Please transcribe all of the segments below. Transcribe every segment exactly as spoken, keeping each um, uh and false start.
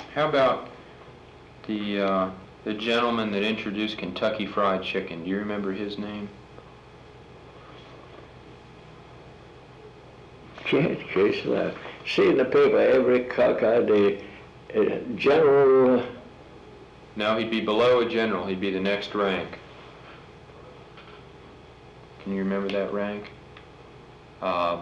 How about the uh, the gentleman that introduced Kentucky Fried Chicken? Do you remember his name? Can't case that. See in the paper every cockeyed uh, general. Uh, No, he'd be below a general. He'd be the next rank. Can you remember that rank? Uh,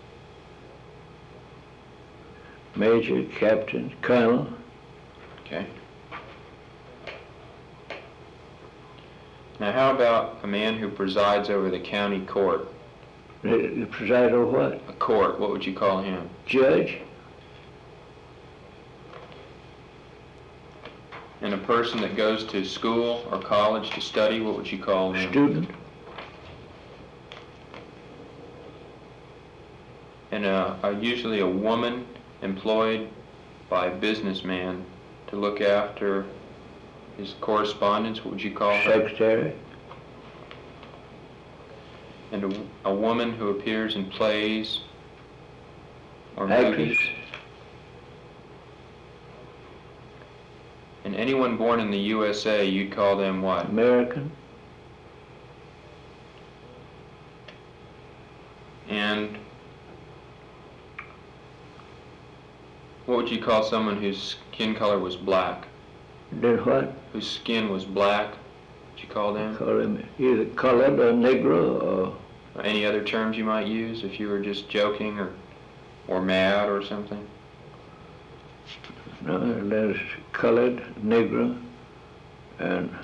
Major, captain, colonel. okay. Now, how about a man who presides over the county court? The, the preside over what? A court. What would you call him? Judge. And a person that goes to school or college to study, what would you call him? Student. And a, a, usually a woman employed by a businessman to look after his correspondence, what would you call her? Secretary. And a, a woman who appears in plays or Actress. movies. And anyone born in the U S A, you'd call them what? American. And what would you call someone whose skin color was black? Did what? Whose skin was black? What you call them? Call him either colored or negro or. Or any other terms you might use if you were just joking or or mad or something? No, there's colored, negro, and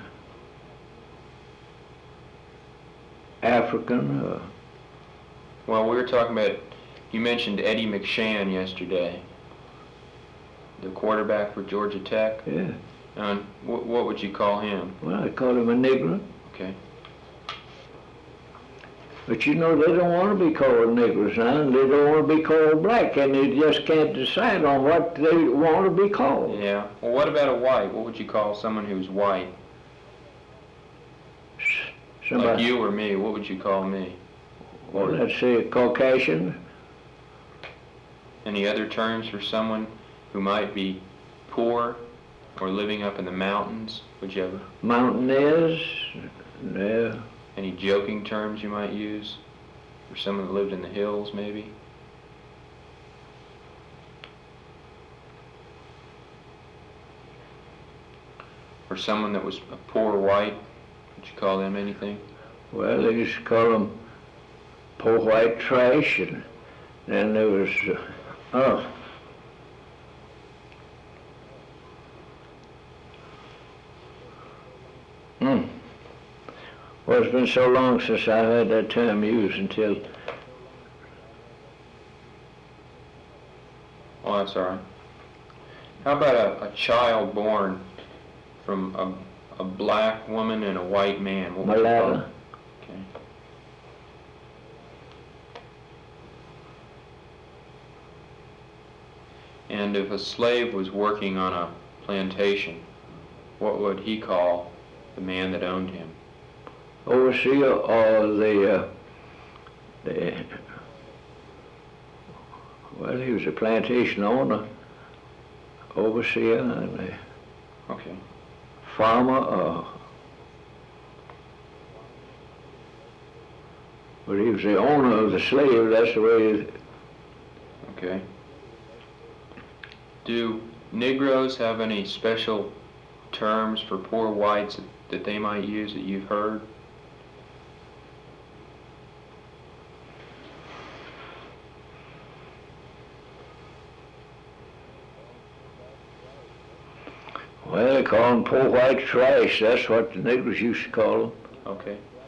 African. Uh, Well, we were talking about, you mentioned Eddie McShann yesterday, the quarterback for Georgia Tech. yeah. And wh- what would you call him? Well, I call him a negro. Okay. But you know, they don't want to be called niggers now, and they don't want to be called black, and they just can't decide on what they want to be called. Yeah. Well, what about a white? What would you call someone who's white? Somebody, Like you or me, what would you call me? well, let's say a Caucasian. Any other terms for someone who might be poor or living up in the mountains? Would you have Mountaineers. Yeah. any joking terms you might use for someone that lived in the hills, maybe? Or someone that was a poor white? Would you call them anything? Well, they used to call them poor white trash, and then there was, uh, oh, hmm. Well, it's been so long since I had that term used until, Oh, that's all right. How about a, a child born from a, a black woman and a white man? What would you call mulatto. it? Okay. And if a slave was working on a plantation, what would he call the man that owned him? Overseer or the, uh, the, well, he was a plantation owner, overseer, and a Okay. farmer, uh, but he was the owner of the slave, that's the way it, Okay. Do Negroes have any special terms for poor whites that, that they might use that you've heard? well, they call them poor white trash, that's what the niggers used to call them. Okay.